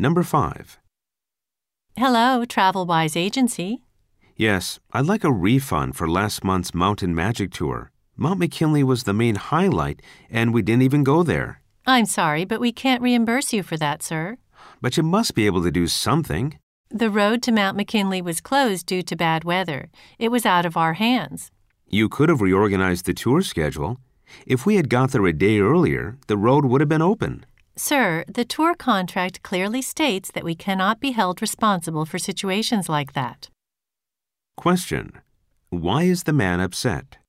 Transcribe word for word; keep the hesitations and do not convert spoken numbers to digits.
Number five. Hello, TravelWise Agency. Yes, I'd like a refund for last month's Mountain Magic Tour. Mount McKinley was the main highlight, and we didn't even go there. I'm sorry, but we can't reimburse you for that, sir. But you must be able to do something. The road to Mount McKinley was closed due to bad weather. It was out of our hands. You could have reorganized the tour schedule. If we had got there a day earlier, the road would have been open. Sir, the tour contract clearly states that we cannot be held responsible for situations like that. Question. Why is the man upset?